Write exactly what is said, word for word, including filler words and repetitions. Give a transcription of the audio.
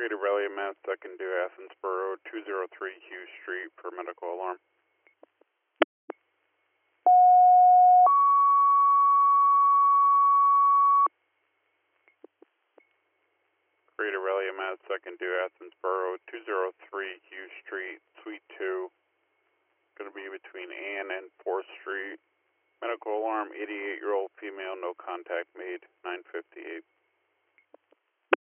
Creative Rally Mass Second to Athensboro, two oh three Hughes Street for medical alarm. Creative Rally Mass Second to Athensboro, two oh three Hughes Street, Suite two. Going to be between Ann and fourth Street. Medical alarm, eighty-eight-year-old female, no contact made, nine fifty-eight.